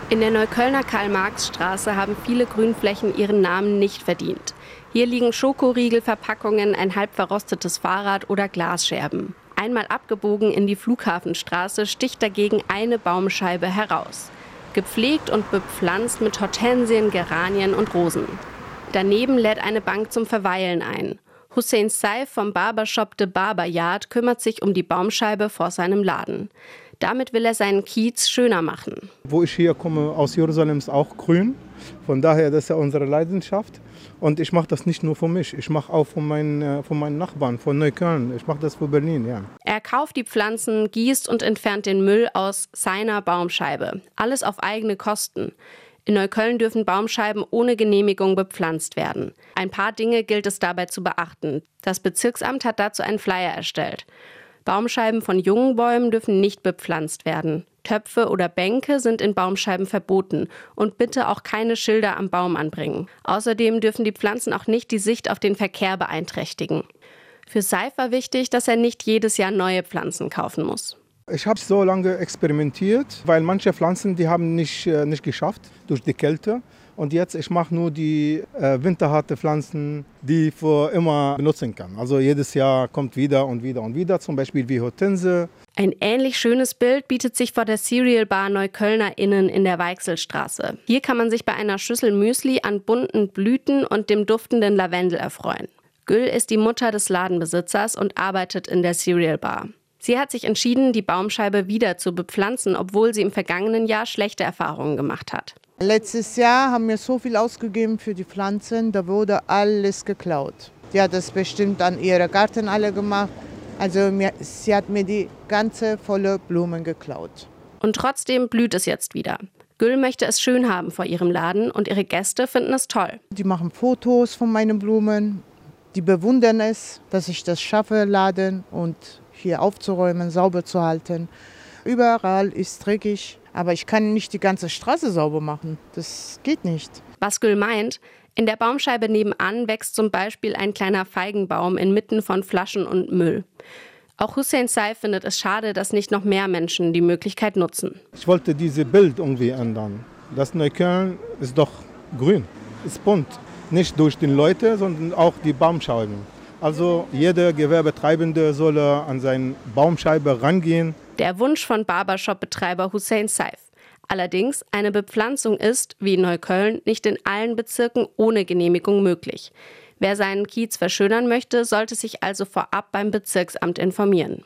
In der Neuköllner Karl-Marx-Straße haben viele Grünflächen ihren Namen nicht verdient. Hier liegen Schokoriegelverpackungen, ein halb verrostetes Fahrrad oder Glasscherben. Einmal abgebogen in die Flughafenstraße sticht dagegen eine Baumscheibe heraus. Gepflegt und bepflanzt mit Hortensien, Geranien und Rosen. Daneben lädt eine Bank zum Verweilen ein. Hussein Saif vom Barbershop The Barber Yard kümmert sich um die Baumscheibe vor seinem Laden. Damit will er seinen Kiez schöner machen. Wo ich hier komme, aus Jerusalem, ist auch grün. Von daher, das ist ja unsere Leidenschaft. Und ich mache das nicht nur für mich, ich mache auch von meinen Nachbarn, von Neukölln. Ich mache das für Berlin, ja. Er kauft die Pflanzen, gießt und entfernt den Müll aus seiner Baumscheibe. Alles auf eigene Kosten. In Neukölln dürfen Baumscheiben ohne Genehmigung bepflanzt werden. Ein paar Dinge gilt es dabei zu beachten. Das Bezirksamt hat dazu einen Flyer erstellt. Baumscheiben von jungen Bäumen dürfen nicht bepflanzt werden. Töpfe oder Bänke sind in Baumscheiben verboten und bitte auch keine Schilder am Baum anbringen. Außerdem dürfen die Pflanzen auch nicht die Sicht auf den Verkehr beeinträchtigen. Für Saif war wichtig, dass er nicht jedes Jahr neue Pflanzen kaufen muss. Ich habe so lange experimentiert, weil manche Pflanzen, die haben nicht geschafft durch die Kälte. Und jetzt, ich mache nur die winterharte Pflanzen, die ich für immer benutzen kann. Also jedes Jahr kommt wieder und wieder und wieder, zum Beispiel wie Hortense. Ein ähnlich schönes Bild bietet sich vor der Cereal Bar NeuköllnerInnen in der Weichselstraße. Hier kann man sich bei einer Schüssel Müsli an bunten Blüten und dem duftenden Lavendel erfreuen. Gül ist die Mutter des Ladenbesitzers und arbeitet in der Cereal Bar. Sie hat sich entschieden, die Baumscheibe wieder zu bepflanzen, obwohl sie im vergangenen Jahr schlechte Erfahrungen gemacht hat. Letztes Jahr haben wir so viel ausgegeben für die Pflanzen, da wurde alles geklaut. Die hat das bestimmt an ihrem Garten alle gemacht. Also sie hat mir die ganze volle Blumen geklaut. Und trotzdem blüht es jetzt wieder. Gül möchte es schön haben vor ihrem Laden und ihre Gäste finden es toll. Die machen Fotos von meinen Blumen. Die bewundern es, dass ich das schaffe, Laden und hier aufzuräumen, sauber zu halten. Überall ist dreckig, aber ich kann nicht die ganze Straße sauber machen. Das geht nicht. Was Gül meint, in der Baumscheibe nebenan wächst zum Beispiel ein kleiner Feigenbaum inmitten von Flaschen und Müll. Auch Hussein Saif findet es schade, dass nicht noch mehr Menschen die Möglichkeit nutzen. Ich wollte dieses Bild irgendwie ändern. Das Neukölln ist doch grün, ist bunt. Nicht durch die Leute, sondern auch die Baumscheiben. Also jeder Gewerbetreibende soll an seine Baumscheibe rangehen. Der Wunsch von Barbershop-Betreiber Hussein Saif. Allerdings, eine Bepflanzung ist, wie in Neukölln, nicht in allen Bezirken ohne Genehmigung möglich. Wer seinen Kiez verschönern möchte, sollte sich also vorab beim Bezirksamt informieren.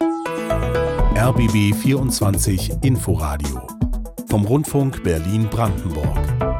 RBB 24 Inforadio vom Rundfunk Berlin-Brandenburg.